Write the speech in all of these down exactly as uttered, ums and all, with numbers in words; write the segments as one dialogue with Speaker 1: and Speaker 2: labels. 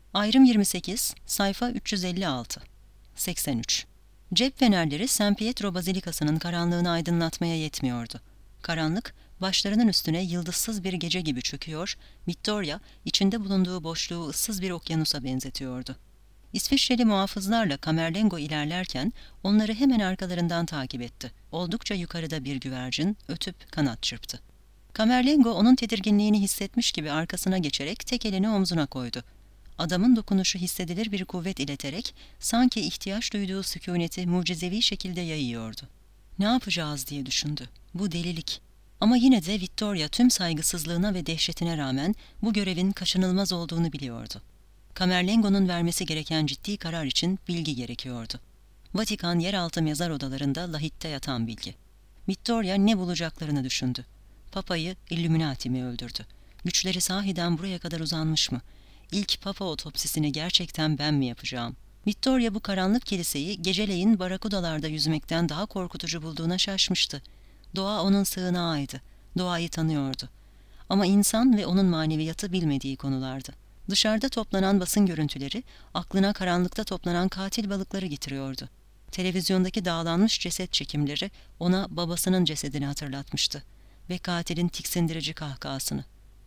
Speaker 1: Ayrım yirmi sekiz, sayfa üç yüz elli altı. seksen üç. Cep fenerleri San Pietro Bazilikası'nın karanlığını aydınlatmaya yetmiyordu. Karanlık, başlarının üstüne yıldızsız bir gece gibi çöküyor, Vittoria, içinde bulunduğu boşluğu ıssız bir okyanusa benzetiyordu. İsviçreli muhafızlarla Camerlengo ilerlerken onları hemen arkalarından takip etti. Oldukça yukarıda bir güvercin ötüp kanat çırptı. Camerlengo onun tedirginliğini hissetmiş gibi arkasına geçerek tek elini omzuna koydu. Adamın dokunuşu hissedilir bir kuvvet ileterek sanki ihtiyaç duyduğu sükûneti mucizevi şekilde yayıyordu. Ne yapacağız diye düşündü. Bu delilik. Ama yine de Vittoria tüm saygısızlığına ve dehşetine rağmen bu görevin kaçınılmaz olduğunu biliyordu. Camerlengo'nun vermesi gereken ciddi karar için bilgi gerekiyordu. Vatikan yeraltı mezar odalarında lahitte yatan bilgi. Vittoria ne bulacaklarını düşündü. Papa'yı Illuminati mi öldürdü? Güçleri sahiden buraya kadar uzanmış mı? İlk Papa otopsisini gerçekten ben mi yapacağım? Vittoria bu karanlık kiliseyi geceleyin barakudalarda yüzmekten daha korkutucu bulduğuna şaşmıştı. Doğa onun sığınağıydı. Doğayı tanıyordu. Ama insan ve onun maneviyatı bilmediği konulardı. Dışarıda toplanan basın görüntüleri aklına karanlıkta toplanan katil balıkları getiriyordu. Televizyondaki dağlanmış ceset çekimleri ona babasının cesedini hatırlatmıştı ve katilin tiksindirici kahkahasını.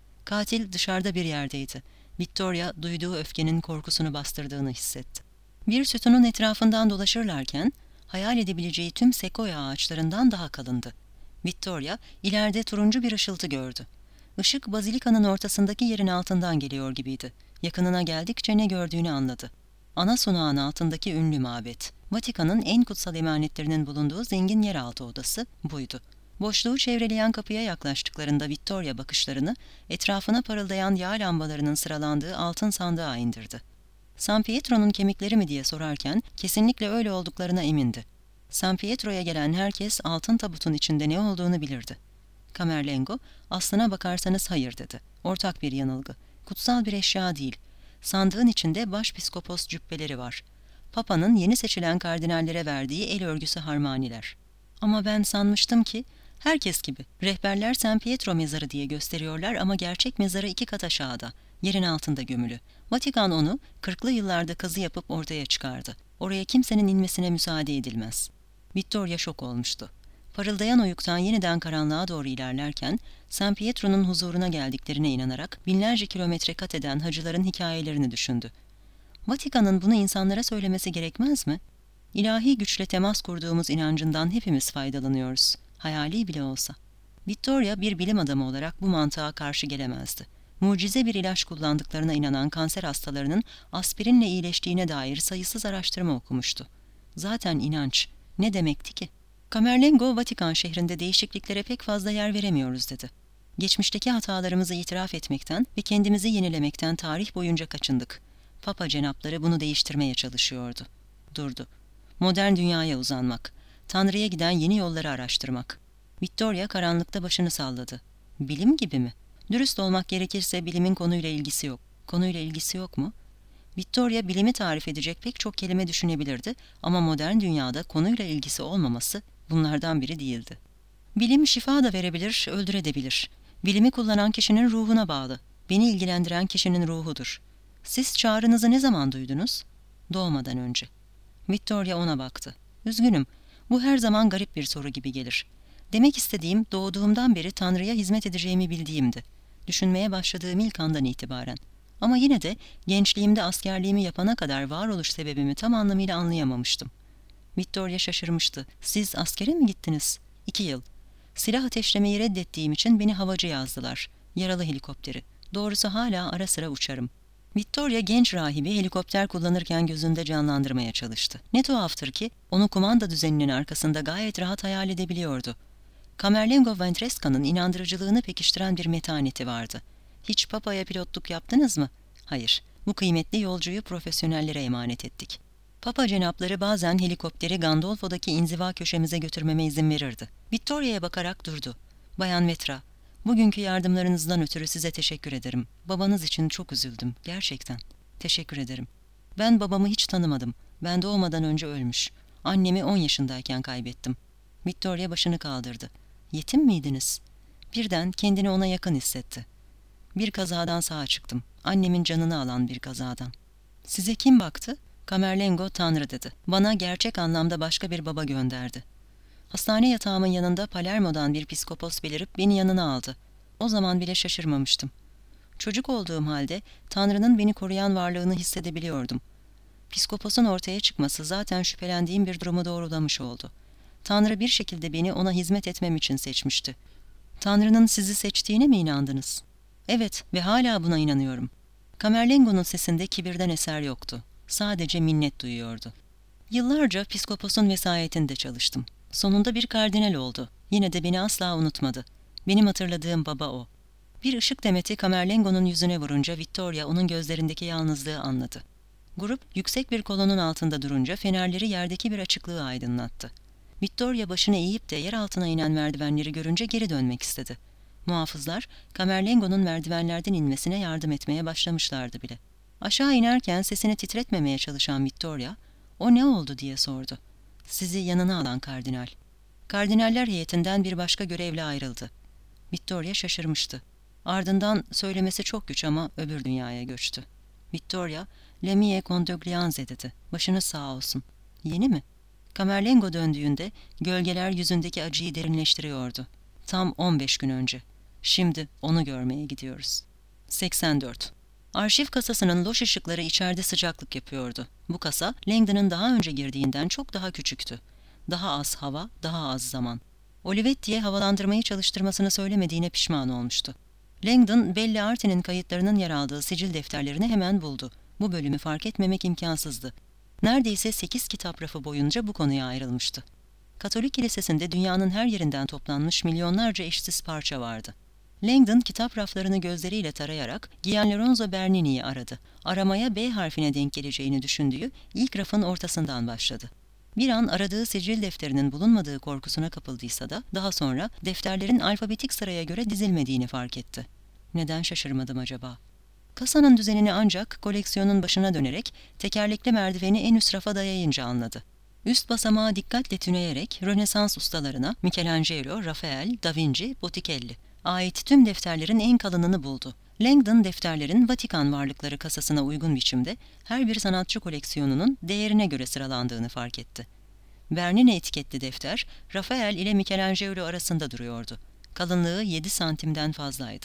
Speaker 1: Katil dışarıda bir yerdeydi. Vittoria duyduğu öfkenin korkusunu bastırdığını hissetti. Bir sütunun etrafından dolaşırlarken hayal edebileceği tüm sekoya ağaçlarından daha kalındı. Vittoria ileride turuncu bir ışıltı gördü. Işık bazilikanın ortasındaki yerin altından geliyor gibiydi. Yakınına geldikçe ne gördüğünü anladı. Ana sunağın altındaki ünlü mabet. Vatikan'ın en kutsal emanetlerinin bulunduğu zengin yeraltı odası buydu. Boşluğu çevreleyen kapıya yaklaştıklarında Vittoria bakışlarını etrafına parıldayan yağ lambalarının sıralandığı altın sandığa indirdi. San Pietro'nun kemikleri mi diye sorarken kesinlikle öyle olduklarına emindi. San Pietro'ya gelen herkes altın tabutun içinde ne olduğunu bilirdi. Camerlengo, aslına bakarsanız hayır dedi. Ortak bir yanılgı. Kutsal bir eşya değil. Sandığın içinde başpiskopos cübbeleri var. Papa'nın yeni seçilen kardinallere verdiği el örgüsü harmaniler. Ama ben sanmıştım ki, herkes gibi, rehberler San Pietro mezarı diye gösteriyorlar ama gerçek mezarı iki kat aşağıda, yerin altında gömülü. Vatikan onu kırklı yıllarda kazı yapıp ortaya çıkardı. Oraya kimsenin inmesine müsaade edilmez. Vittoria şok olmuştu. Parıldayan oyuktan yeniden karanlığa doğru ilerlerken San Pietro'nun huzuruna geldiklerine inanarak binlerce kilometre kat eden hacıların hikayelerini düşündü. Vatikan'ın bunu insanlara söylemesi gerekmez mi? İlahi güçle temas kurduğumuz inancından hepimiz faydalanıyoruz, hayali bile olsa. Vittoria bir bilim adamı olarak bu mantığa karşı gelemezdi. Mucize bir ilaç kullandıklarına inanan kanser hastalarının aspirinle iyileştiğine dair sayısız araştırma okumuştu. Zaten inanç ne demekti ki? Camerlengo, Vatikan şehrinde değişikliklere pek fazla yer veremiyoruz dedi. Geçmişteki hatalarımızı itiraf etmekten ve kendimizi yenilemekten tarih boyunca kaçındık. Papa cenapları bunu değiştirmeye çalışıyordu. Durdu. Modern dünyaya uzanmak, Tanrı'ya giden yeni yolları araştırmak. Vittoria karanlıkta başını salladı. Bilim gibi mi? Dürüst olmak gerekirse bilimin konuyla ilgisi yok. Konuyla ilgisi yok mu? Vittoria bilimi tarif edecek pek çok kelime düşünebilirdi ama modern dünyada konuyla ilgisi olmaması bunlardan biri değildi. Bilim şifa da verebilir, öldürebilir. Bilimi kullanan kişinin ruhuna bağlı. Beni ilgilendiren kişinin ruhudur. Siz çağrınızı ne zaman duydunuz? Doğmadan önce. Vittoria ona baktı. Üzgünüm, bu her zaman garip bir soru gibi gelir. Demek istediğim doğduğumdan beri Tanrı'ya hizmet edeceğimi bildiğimdi. Düşünmeye başladığım ilk andan itibaren. Ama yine de gençliğimde askerliğimi yapana kadar varoluş sebebimi tam anlamıyla anlayamamıştım. Vittoria şaşırmıştı. Siz askere mi gittiniz? İki yıl. Silah ateşlemeyi reddettiğim için beni havacı yazdılar. Yaralı helikopteri. Doğrusu hala ara sıra uçarım. Vittoria genç rahibi helikopter kullanırken gözünde canlandırmaya çalıştı. Ne tuhaftır ki onu kumanda düzeninin arkasında gayet rahat hayal edebiliyordu. Camerlengo Ventresca'nın inandırıcılığını pekiştiren bir metaneti vardı. Hiç Papa'ya pilotluk yaptınız mı? Hayır. Bu kıymetli yolcuyu profesyonellere emanet ettik. Papa cenapları bazen helikopteri Gandolfo'daki inziva köşemize götürmeme izin verirdi. Vittoria'ya bakarak durdu. Bayan Vetra, bugünkü yardımlarınızdan ötürü size teşekkür ederim. Babanız için çok üzüldüm, gerçekten. Teşekkür ederim. Ben babamı hiç tanımadım. Ben doğmadan önce ölmüş. Annemi on yaşındayken kaybettim. Vittoria başını kaldırdı. Yetim miydiniz? Birden kendini ona yakın hissetti. Bir kazadan sağ çıktım. Annemin canını alan bir kazadan. Size kim baktı? Camerlengo Tanrı dedi. Bana gerçek anlamda başka bir baba gönderdi. Hastane yatağımın yanında Palermo'dan bir piskopos belirip beni yanına aldı. O zaman bile şaşırmamıştım. Çocuk olduğum halde Tanrı'nın beni koruyan varlığını hissedebiliyordum. Piskoposun ortaya çıkması zaten şüphelendiğim bir durumu doğrulamış oldu. Tanrı bir şekilde beni ona hizmet etmem için seçmişti. Tanrı'nın sizi seçtiğine mi inandınız? Evet ve hala buna inanıyorum. Camerlengo'nun sesinde kibirden eser yoktu. Sadece minnet duyuyordu. Yıllarca piskoposun vesayetinde çalıştım. Sonunda bir kardinal oldu. Yine de beni asla unutmadı. Benim hatırladığım baba o. Bir ışık demeti Camerlengo'nun yüzüne vurunca Vittoria onun gözlerindeki yalnızlığı anladı. Grup yüksek bir kolonun altında durunca fenerleri yerdeki bir açıklığı aydınlattı. Vittoria başını eğip de yer altına inen merdivenleri görünce geri dönmek istedi. Muhafızlar Camerlengo'nun merdivenlerden inmesine yardım etmeye başlamışlardı bile. Aşağı inerken sesini titretmemeye çalışan Vittoria, "O ne oldu?" diye sordu. "Sizi yanına alan kardinal." Kardinaller heyetinden bir başka görevle ayrıldı. Vittoria şaşırmıştı. Ardından söylemesi çok güç ama öbür dünyaya göçtü. Vittoria, "Le mie condoglianze" dedi. "Başınız sağ olsun." "Yeni mi?" Camerlengo döndüğünde gölgeler yüzündeki acıyı derinleştiriyordu. "Tam on beş gün önce. Şimdi onu görmeye gidiyoruz." seksen dört. Arşiv kasasının loş ışıkları içeride sıcaklık yapıyordu. Bu kasa, Langdon'ın daha önce girdiğinden çok daha küçüktü. Daha az hava, daha az zaman. Olivetti'ye havalandırmayı çalıştırmasını söylemediğine pişman olmuştu. Langdon, Belli Arte'nin kayıtlarının yer aldığı sicil defterlerini hemen buldu. Bu bölümü fark etmemek imkansızdı. Neredeyse sekiz kitap rafı boyunca bu konuya ayrılmıştı. Katolik kilisesinde dünyanın her yerinden toplanmış milyonlarca eşsiz parça vardı. Langdon kitap raflarını gözleriyle tarayarak Gian Lorenzo Bernini'yi aradı. Aramaya B harfine denk geleceğini düşündüğü ilk rafın ortasından başladı. Bir an aradığı sicil defterinin bulunmadığı korkusuna kapıldıysa da daha sonra defterlerin alfabetik sıraya göre dizilmediğini fark etti. Neden şaşırmadım acaba? Kasanın düzenini ancak koleksiyonun başına dönerek tekerlekli merdiveni en üst rafa dayayınca anladı. Üst basamağı dikkatle tüneyerek Rönesans ustalarına Michelangelo, Rafael, Da Vinci, Botticelli ait tüm defterlerin en kalınını buldu. Langdon defterlerin Vatikan varlıkları kasasına uygun biçimde her bir sanatçı koleksiyonunun değerine göre sıralandığını fark etti. Bernini etiketli defter, Rafael ile Michelangelo arasında duruyordu. Kalınlığı yedi santimden fazlaydı.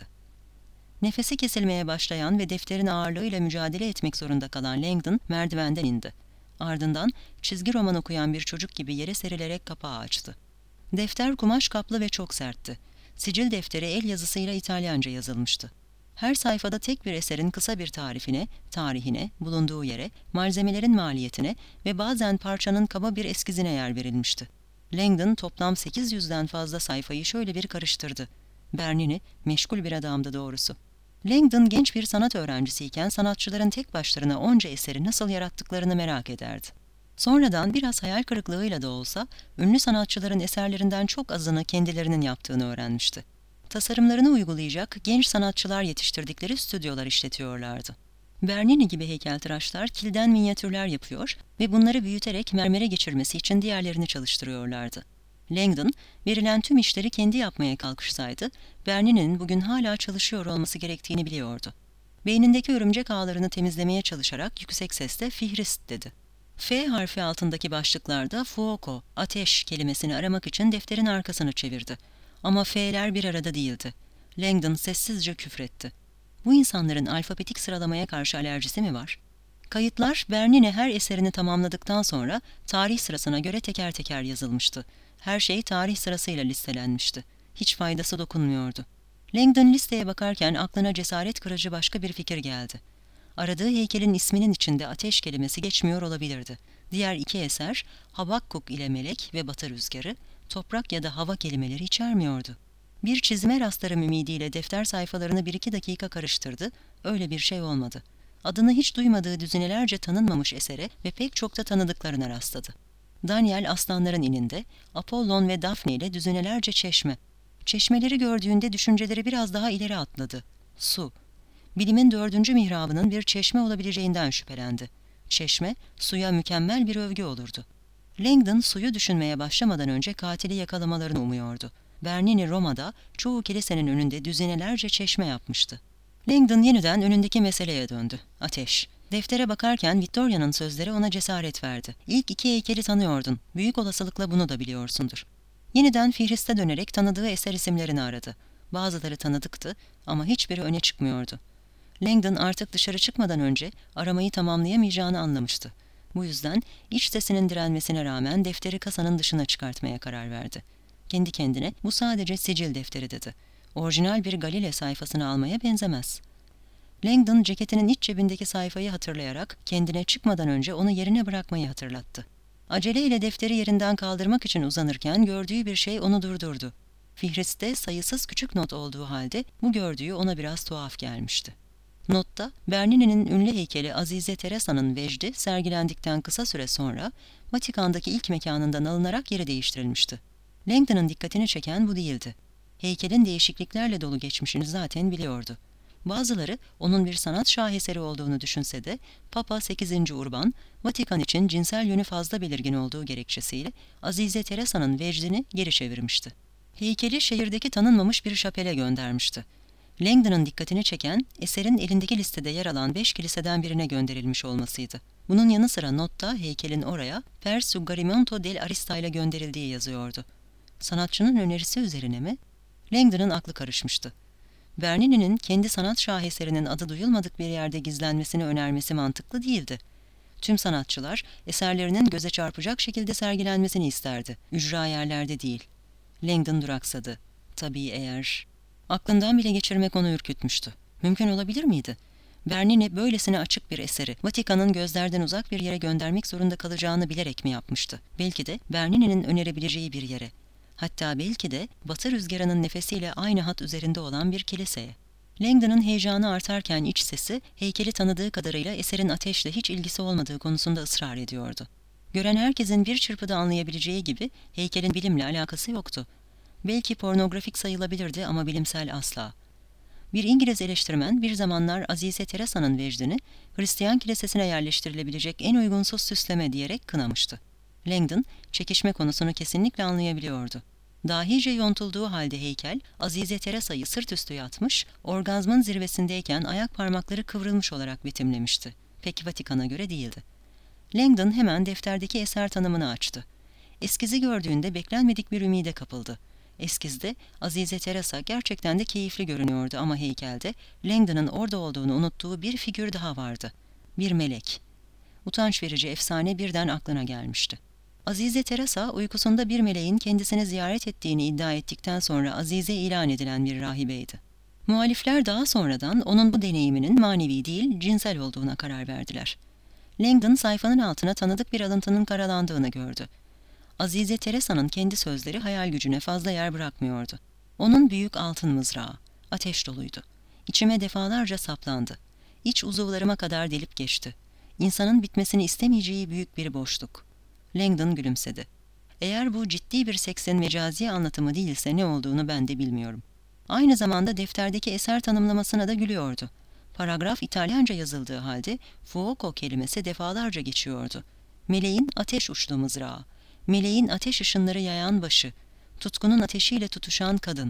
Speaker 1: Nefesi kesilmeye başlayan ve defterin ağırlığıyla mücadele etmek zorunda kalan Langdon merdivenden indi. Ardından çizgi roman okuyan bir çocuk gibi yere serilerek kapağı açtı. Defter kumaş kaplı ve çok sertti. Sicil defteri el yazısıyla İtalyanca yazılmıştı. Her sayfada tek bir eserin kısa bir tarifine, tarihine, bulunduğu yere, malzemelerin maliyetine ve bazen parçanın kaba bir eskizine yer verilmişti. Langdon toplam sekiz yüzden fazla sayfayı şöyle bir karıştırdı. Bernini meşgul bir adamdı doğrusu. Langdon genç bir sanat öğrencisiyken sanatçıların tek başlarına onca eseri nasıl yarattıklarını merak ederdi. Sonradan biraz hayal kırıklığıyla da olsa ünlü sanatçıların eserlerinden çok azını kendilerinin yaptığını öğrenmişti. Tasarımlarını uygulayacak genç sanatçılar yetiştirdikleri stüdyolar işletiyorlardı. Bernini gibi heykeltıraşlar kilden minyatürler yapıyor ve bunları büyüterek mermere geçirmesi için diğerlerini çalıştırıyorlardı. Langdon, verilen tüm işleri kendi yapmaya kalkışsaydı, Bernini'nin bugün hala çalışıyor olması gerektiğini biliyordu. Beynindeki örümcek ağlarını temizlemeye çalışarak yüksek sesle "Fihrist" dedi. F harfi altındaki başlıklarda "fuoco", ateş kelimesini aramak için defterin arkasını çevirdi. Ama F'ler bir arada değildi. Langdon sessizce küfretti. Bu insanların alfabetik sıralamaya karşı alerjisi mi var? Kayıtlar, Bernini her eserini tamamladıktan sonra tarih sırasına göre teker teker yazılmıştı. Her şey tarih sırasıyla listelenmişti. Hiç faydası dokunmuyordu. Langdon listeye bakarken aklına cesaret kırıcı başka bir fikir geldi. Aradığı heykelin isminin içinde ateş kelimesi geçmiyor olabilirdi. Diğer iki eser, Habakkuk ile Melek ve Batı Rüzgarı, toprak ya da hava kelimeleri içermiyordu. Bir çizime rastlarım ümidiyle defter sayfalarını bir iki dakika karıştırdı, öyle bir şey olmadı. Adını hiç duymadığı düzinelerce tanınmamış esere ve pek çok da tanıdıklarına rastladı. Daniel aslanların ininde, Apollon ve Daphne ile düzinelerce çeşme. Çeşmeleri gördüğünde düşünceleri biraz daha ileri atladı. Su. Bilimin dördüncü mihrabının bir çeşme olabileceğinden şüphelendi. Çeşme, suya mükemmel bir övgü olurdu. Langdon suyu düşünmeye başlamadan önce katili yakalamalarını umuyordu. Bernini Roma'da çoğu kilisenin önünde düzinelerce çeşme yapmıştı. Langdon yeniden önündeki meseleye döndü. Ateş. Deftere bakarken Victoria'nın sözleri ona cesaret verdi. İlk iki heykeli tanıyordun. Büyük olasılıkla bunu da biliyorsundur. Yeniden Fihrist'e dönerek tanıdığı eser isimlerini aradı. Bazıları tanıdıktı ama hiçbiri öne çıkmıyordu. Langdon artık dışarı çıkmadan önce aramayı tamamlayamayacağını anlamıştı. Bu yüzden iç sesinin direnmesine rağmen defteri kasanın dışına çıkartmaya karar verdi. Kendi kendine bu sadece sicil defteri dedi. Orijinal bir Galile sayfasını almaya benzemez. Langdon ceketinin iç cebindeki sayfayı hatırlayarak kendine çıkmadan önce onu yerine bırakmayı hatırlattı. Aceleyle defteri yerinden kaldırmak için uzanırken gördüğü bir şey onu durdurdu. Fihrist'te sayısız küçük not olduğu halde bu gördüğü ona biraz tuhaf gelmişti. Notta, Bernini'nin ünlü heykeli Azize Teresa'nın vecdi sergilendikten kısa süre sonra Vatikan'daki ilk mekanından alınarak yeri değiştirilmişti. Langdon'ın dikkatini çeken bu değildi. Heykelin değişikliklerle dolu geçmişini zaten biliyordu. Bazıları onun bir sanat şaheseri olduğunu düşünse de Papa sekizinci Urban, Vatikan için cinsel yönü fazla belirgin olduğu gerekçesiyle Azize Teresa'nın vecdini geri çevirmişti. Heykeli şehirdeki tanınmamış bir şapele göndermişti. Langdon'ın dikkatini çeken eserin elindeki listede yer alan beş kiliseden birine gönderilmiş olmasıydı. Bunun yanı sıra notta heykelin oraya Per Suggerimento del Arista ile gönderildiği yazıyordu. Sanatçının önerisi üzerine mi? Langdon'ın aklı karışmıştı. Bernini'nin kendi sanat şaheserinin adı duyulmadık bir yerde gizlenmesini önermesi mantıklı değildi. Tüm sanatçılar eserlerinin göze çarpacak şekilde sergilenmesini isterdi. Ücra yerlerde değil. Langdon duraksadı. Tabii eğer... Aklından bile geçirmek onu ürkütmüştü. Mümkün olabilir miydi? Bernini böylesine açık bir eseri Vatikan'ın gözlerden uzak bir yere göndermek zorunda kalacağını bilerek mi yapmıştı? Belki de Bernini'nin önerebileceği bir yere. Hatta belki de batı rüzgarının nefesiyle aynı hat üzerinde olan bir kiliseye. Langdon'ın heyecanı artarken iç sesi, heykeli tanıdığı kadarıyla eserin ateşle hiç ilgisi olmadığı konusunda ısrar ediyordu. Gören herkesin bir çırpıda anlayabileceği gibi heykelin bilimle alakası yoktu. Belki pornografik sayılabilirdi ama bilimsel asla. Bir İngiliz eleştirmen bir zamanlar Azize Teresa'nın vecdini Hristiyan kilisesine yerleştirilebilecek en uygunsuz süsleme diyerek kınamıştı. Langdon, çekişme konusunu kesinlikle anlayabiliyordu. Dahice yontulduğu halde heykel, Azize Teresa'yı sırt üstü yatmış, orgazmın zirvesindeyken ayak parmakları kıvrılmış olarak betimlemişti. Pek Vatikan'a göre değildi. Langdon hemen defterdeki eser tanımını açtı. Eskizi gördüğünde beklenmedik bir ümide kapıldı. Eskizde Azize Teresa gerçekten de keyifli görünüyordu ama heykelde Langdon'ın orada olduğunu unuttuğu bir figür daha vardı. Bir melek. Utanç verici efsane birden aklına gelmişti. Azize Teresa uykusunda bir meleğin kendisini ziyaret ettiğini iddia ettikten sonra Azize ilan edilen bir rahibeydi. Muhalifler daha sonradan onun bu deneyiminin manevi değil cinsel olduğuna karar verdiler. Langdon sayfanın altına tanıdık bir alıntının karalandığını gördü. Azize Teresa'nın kendi sözleri hayal gücüne fazla yer bırakmıyordu. Onun büyük altın mızrağı, ateş doluydu. İçime defalarca saplandı. İç uzuvlarıma kadar delip geçti. İnsanın bitmesini istemeyeceği büyük bir boşluk. Langdon gülümsedi. Eğer bu ciddi bir seksin mecazi anlatımı değilse ne olduğunu ben de bilmiyorum. Aynı zamanda defterdeki eser tanımlamasına da gülüyordu. Paragraf İtalyanca yazıldığı halde fuoco kelimesi defalarca geçiyordu. Meleğin ateş uçlu mızrağı. Meleğin ateş ışınları yayan başı, tutkunun ateşiyle tutuşan kadın.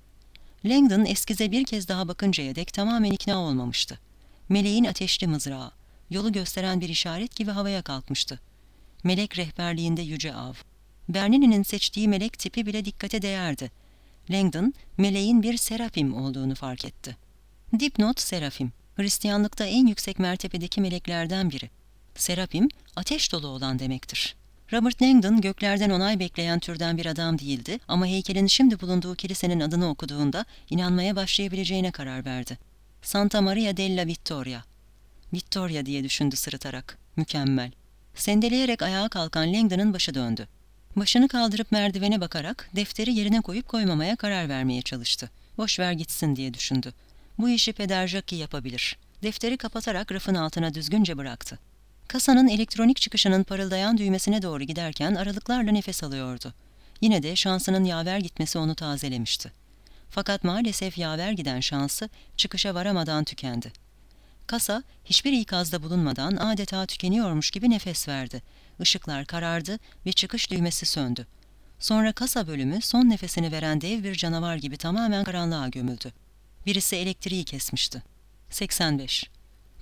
Speaker 1: Langdon eskize bir kez daha bakıncaya dek tamamen ikna olmamıştı. Meleğin ateşli mızrağı, yolu gösteren bir işaret gibi havaya kalkmıştı. Melek rehberliğinde yüce av. Bernini'nin seçtiği melek tipi bile dikkate değerdi. Langdon, meleğin bir serafim olduğunu fark etti. Dipnot serafim, Hristiyanlıkta en yüksek mertebedeki meleklerden biri. Serafim, ateş dolu olan demektir. Robert Langdon göklerden onay bekleyen türden bir adam değildi ama heykelin şimdi bulunduğu kilisenin adını okuduğunda inanmaya başlayabileceğine karar verdi. Santa Maria della Vittoria. Vittoria diye düşündü sırıtarak. Mükemmel. Sendeleyerek ayağa kalkan Langdon'ın başı döndü. Başını kaldırıp merdivene bakarak defteri yerine koyup koymamaya karar vermeye çalıştı. Boş ver gitsin diye düşündü. Bu işi Peder Jackie yapabilir. Defteri kapatarak rafın altına düzgünce bıraktı. Kasanın elektronik çıkışının parıldayan düğmesine doğru giderken aralıklarla nefes alıyordu. Yine de şansının yaver gitmesi onu tazelemişti. Fakat maalesef yaver giden şansı çıkışa varamadan tükendi. Kasa hiçbir ikazda bulunmadan adeta tükeniyormuş gibi nefes verdi. Işıklar karardı ve çıkış düğmesi söndü. Sonra kasa bölümü son nefesini veren dev bir canavar gibi tamamen karanlığa gömüldü. Birisi elektriği kesmişti. seksen beş.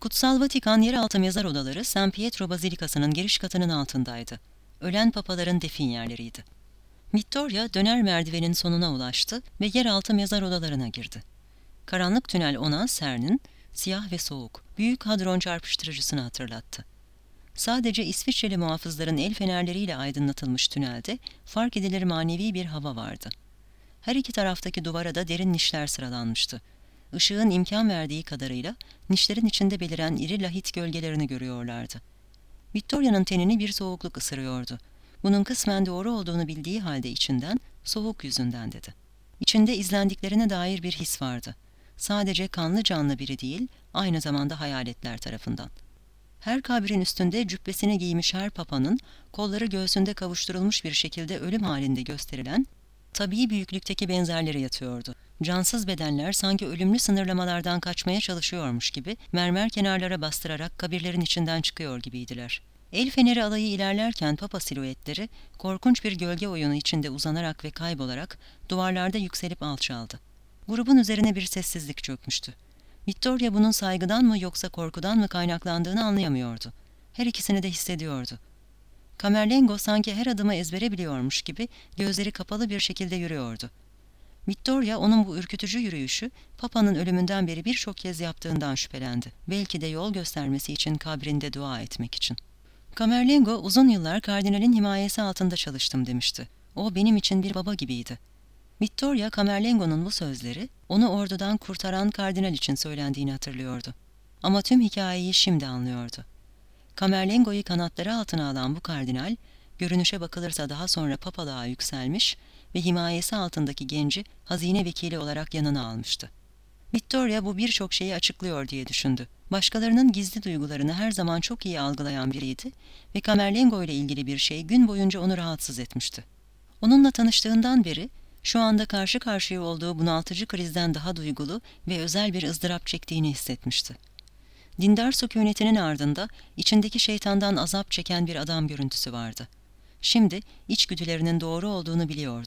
Speaker 1: Kutsal Vatikan yeraltı mezar odaları San Pietro Bazilikası'nın giriş katının altındaydı. Ölen papaların defin yerleriydi. Vittoria döner merdivenin sonuna ulaştı ve yeraltı mezar odalarına girdi. Karanlık tünel ona Cern'in siyah ve soğuk, büyük hadron çarpıştırıcısını hatırlattı. Sadece İsviçreli muhafızların el fenerleriyle aydınlatılmış tünelde fark edilir manevi bir hava vardı. Her iki taraftaki duvara da derin nişler sıralanmıştı. Işığın imkan verdiği kadarıyla nişlerin içinde beliren iri lahit gölgelerini görüyorlardı. Victoria'nın tenini bir soğukluk ısırıyordu. Bunun kısmen doğru olduğunu bildiği halde içinden, soğuk yüzünden dedi. İçinde izlendiklerine dair bir his vardı. Sadece kanlı canlı biri değil, aynı zamanda hayaletler tarafından. Her kabrin üstünde cübbesini giymiş her papanın, kolları göğsünde kavuşturulmuş bir şekilde ölüm halinde gösterilen, tabii büyüklükteki benzerleri yatıyordu. Cansız bedenler sanki ölümlü sınırlamalardan kaçmaya çalışıyormuş gibi mermer kenarlara bastırarak kabirlerin içinden çıkıyor gibiydiler. El feneri alayı ilerlerken papa silüetleri korkunç bir gölge oyunu içinde uzanarak ve kaybolarak duvarlarda yükselip alçaldı. Grubun üzerine bir sessizlik çökmüştü. Vittoria bunun saygıdan mı yoksa korkudan mı kaynaklandığını anlayamıyordu. Her ikisini de hissediyordu. Camerlengo sanki her adımı ezbere biliyormuş gibi gözleri kapalı bir şekilde yürüyordu. Vittoria onun bu ürkütücü yürüyüşü Papa'nın ölümünden beri birçok kez yaptığından şüphelendi. Belki de yol göstermesi için kabrinde dua etmek için. Camerlengo uzun yıllar kardinalin himayesi altında çalıştım demişti. O benim için bir baba gibiydi. Vittoria Camerlengo'nun bu sözleri onu ordudan kurtaran kardinal için söylendiğini hatırlıyordu. Ama tüm hikayeyi şimdi anlıyordu. Camerlengo'yu kanatları altına alan bu kardinal, görünüşe bakılırsa daha sonra papalığa yükselmiş ve himayesi altındaki genci hazine vekili olarak yanına almıştı. Vittoria bu birçok şeyi açıklıyor diye düşündü. Başkalarının gizli duygularını her zaman çok iyi algılayan biriydi ve Camerlengo ile ilgili bir şey gün boyunca onu rahatsız etmişti. Onunla tanıştığından beri şu anda karşı karşıya olduğu bunaltıcı krizden daha duygulu ve özel bir ızdırap çektiğini hissetmişti. Dindar sükunetinin ardında içindeki şeytandan azap çeken bir adam görüntüsü vardı. Şimdi içgüdülerinin doğru olduğunu biliyordu.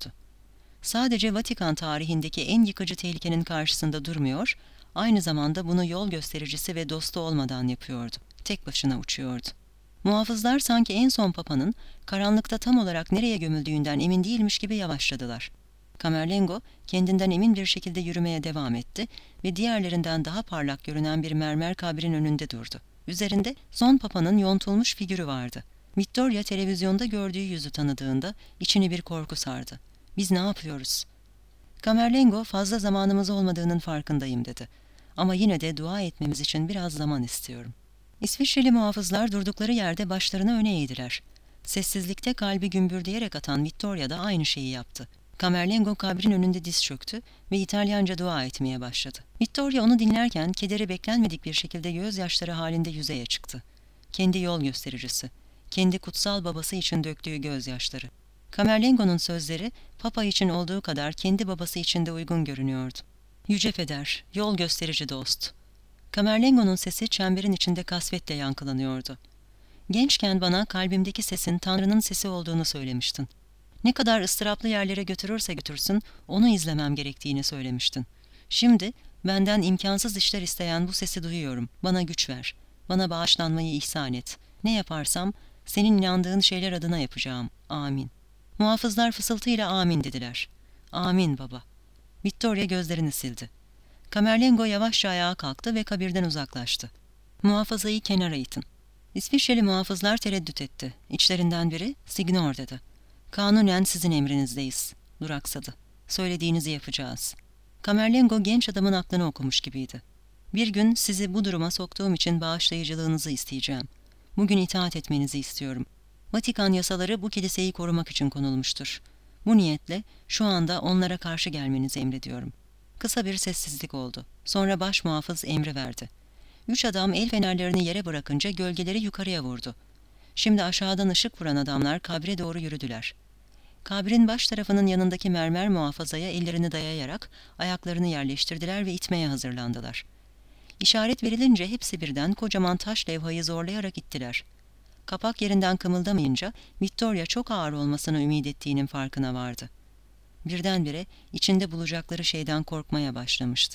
Speaker 1: Sadece Vatikan tarihindeki en yıkıcı tehlikenin karşısında durmuyor, aynı zamanda bunu yol göstericisi ve dostu olmadan yapıyordu. Tek başına uçuyordu. Muhafızlar sanki en son papanın karanlıkta tam olarak nereye gömüldüğünden emin değilmiş gibi yavaşladılar. Camerlengo kendinden emin bir şekilde yürümeye devam etti ve diğerlerinden daha parlak görünen bir mermer kabrin önünde durdu. Üzerinde son papanın yontulmuş figürü vardı. Vittoria televizyonda gördüğü yüzü tanıdığında içini bir korku sardı. Biz ne yapıyoruz? Camerlengo fazla zamanımız olmadığının farkındayım dedi. Ama yine de dua etmemiz için biraz zaman istiyorum. İsviçreli muhafızlar durdukları yerde başlarını öne eğdiler. Sessizlikte kalbi gümbürdeyerek atan Vittoria da aynı şeyi yaptı. Camerlengo kabrin önünde diz çöktü ve İtalyanca dua etmeye başladı. Vittoria onu dinlerken kederi beklenmedik bir şekilde gözyaşları halinde yüzeye çıktı. Kendi yol göstericisi, kendi kutsal babası için döktüğü gözyaşları. Camerlengo'nun sözleri Papa için olduğu kadar kendi babası için de uygun görünüyordu. Yüce Peder, yol gösterici dost. Camerlengo'nun sesi çemberin içinde kasvetle yankılanıyordu. Gençken bana kalbimdeki sesin Tanrı'nın sesi olduğunu söylemiştin. Ne kadar ıstıraplı yerlere götürürse götürsün, onu izlemem gerektiğini söylemiştin. Şimdi benden imkansız işler isteyen bu sesi duyuyorum. Bana güç ver. Bana bağışlanmayı ihsan et. Ne yaparsam senin inandığın şeyler adına yapacağım. Amin. Muhafızlar fısıltıyla amin dediler. Amin baba. Vittoria gözlerini sildi. Camerlengo yavaşça ayağa kalktı ve kabirden uzaklaştı. Muhafızayı kenara itin. İsviçreli muhafızlar tereddüt etti. İçlerinden biri Signor dedi. Kanunen sizin emrinizdeyiz. Duraksadı. Söylediğinizi yapacağız. Camerlengo genç adamın aklını okumuş gibiydi. Bir gün sizi bu duruma soktuğum için bağışlayıcılığınızı isteyeceğim. Bugün itaat etmenizi istiyorum. Vatikan yasaları bu kiliseyi korumak için konulmuştur. Bu niyetle şu anda onlara karşı gelmenizi emrediyorum. Kısa bir sessizlik oldu. Sonra baş muhafız emri verdi. Üç adam el fenerlerini yere bırakınca gölgeleri yukarıya vurdu. Şimdi aşağıdan ışık vuran adamlar kabre doğru yürüdüler. Kabrin baş tarafının yanındaki mermer muhafazaya ellerini dayayarak ayaklarını yerleştirdiler ve itmeye hazırlandılar. İşaret verilince hepsi birden kocaman taş levhayı zorlayarak ittiler. Kapak yerinden kımıldamayınca Vittoria çok ağır olmasını ümit ettiğinin farkına vardı. Birdenbire içinde bulacakları şeyden korkmaya başlamıştı.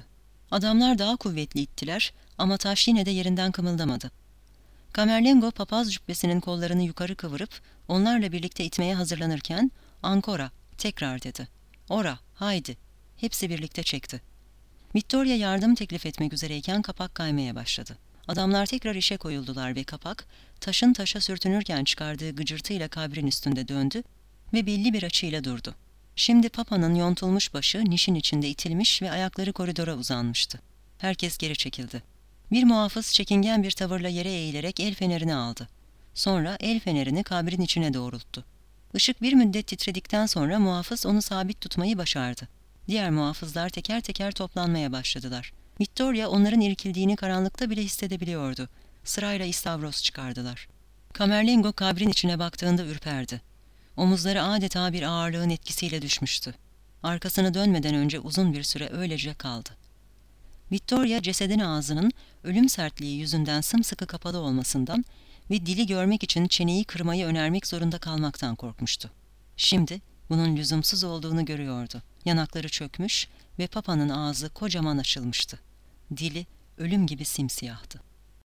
Speaker 1: Adamlar daha kuvvetli ittiler ama taş yine de yerinden kımıldamadı. Camerlengo papaz cübbesinin kollarını yukarı kıvırıp onlarla birlikte itmeye hazırlanırken "Ancora," tekrar dedi. "Ora, haydi." Hepsi birlikte çekti. Vittoria yardım teklif etmek üzereyken kapak kaymaya başladı. Adamlar tekrar işe koyuldular ve kapak, taşın taşa sürtünürken çıkardığı gıcırtıyla kabrin üstünde döndü ve belli bir açıyla durdu. Şimdi Papa'nın yontulmuş başı nişin içinde itilmiş ve ayakları koridora uzanmıştı. Herkes geri çekildi. Bir muhafız çekingen bir tavırla yere eğilerek el fenerini aldı. Sonra el fenerini kabrin içine doğrulttu. Işık bir müddet titredikten sonra muhafız onu sabit tutmayı başardı. Diğer muhafızlar teker teker toplanmaya başladılar. Vittoria onların irkildiğini karanlıkta bile hissedebiliyordu. Sırayla istavros çıkardılar. Camerlengo kabrin içine baktığında ürperdi. Omuzları adeta bir ağırlığın etkisiyle düşmüştü. Arkasını dönmeden önce uzun bir süre öylece kaldı. Vittoria cesedin ağzının ölüm sertliği yüzünden sımsıkı kapalı olmasından ve dili görmek için çeneyi kırmayı önermek zorunda kalmaktan korkmuştu. Şimdi bunun lüzumsuz olduğunu görüyordu. Yanakları çökmüş ve Papa'nın ağzı kocaman açılmıştı. Dili ölüm gibi simsiyahtı.